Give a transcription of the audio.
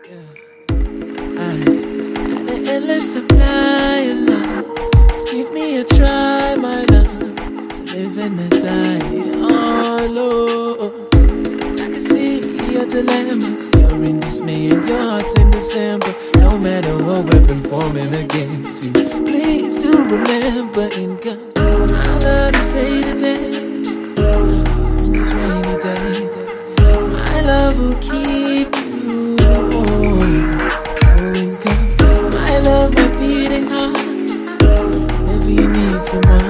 I had an endless supply of love. Just give me a try, my love, to live and to die. Oh, Lord, I can see your dilemmas. You're in dismay and your heart's in December. No matter what weapon forming against you, please do remember in God, my love to say today, on this rainy day, my love will keep you. My love, my beating heart. Whenever you need someone,